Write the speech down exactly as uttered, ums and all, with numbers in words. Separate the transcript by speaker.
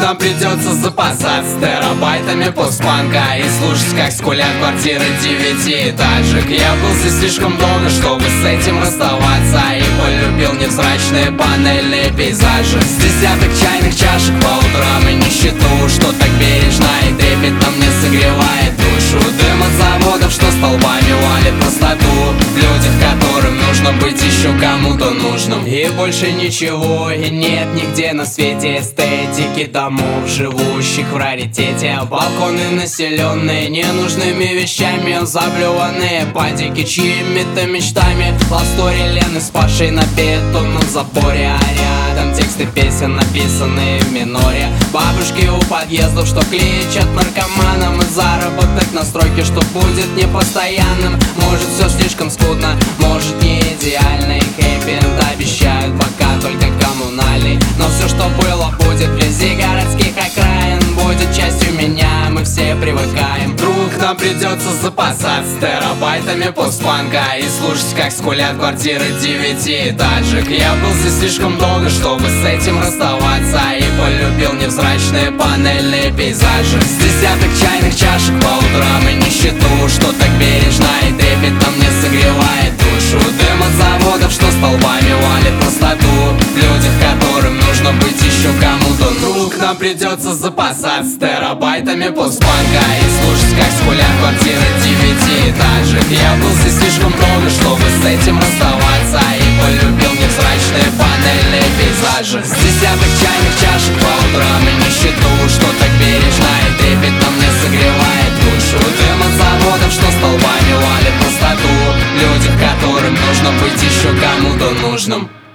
Speaker 1: нам придется запасаться терабайтами постпанка и слушать, как скулят квартиры девятиэтажек. Я был здесь слишком долго, чтобы с этим расставаться, и полюбил невзрачные панельные пейзажи. С десяток чайных чашек по утрам и нищету, что так бережно и трепетно мне согревает душу. Дым от заводов, что столбами валит простоту в людях, которым нужно быть еще кому-то нужным. И больше ничего и нет нигде на свете эстетики домов, живущих в раритете. Балконы, населенные ненужными вещами, заблеванные падики чьими-то мечтами. Лавстори Лены, спавшей на бетонном заборе, а рядом тексты песен, написанные в миноре. Бабушки у подъездов, что кличат наркоманам, и заработок на стройке, что будет непостоянным. Может, все слишком скудно, может, не идеально, и хэппи-энд обещают пока только коммунальный. Но все, что было, будет вблизи городских окраин, будет частью меня, мы все привыкаем. Вдруг нам придется запасаться терабайтами постпанка и слушать, как скулят квартиры девятиэтажек. Я был здесь слишком долго, чтобы с этим расставаться, и полюбил невзрачные панельные пейзажи. С десяток чайных чашек по утрам и нищету, что так бережно и трепетно мне согревает душу. Дым от заводов, что столбами валит простоту в людях, которым нужно быть еще кому-то. Вдруг нам придется запасаться терабайтами постпанка и слушать, как скулят квартиры девятиэтажек. Я был здесь слишком долго, чтобы с этим расставаться, и полюбил невзрачные панельные пейзажи. С десяток чайных чашек по утрам и нищету, что так бережно и трепетно мне согревает душу. Дым от заводов, что столбами валит простоту в людях, которым нужно быть еще кому-то нужным.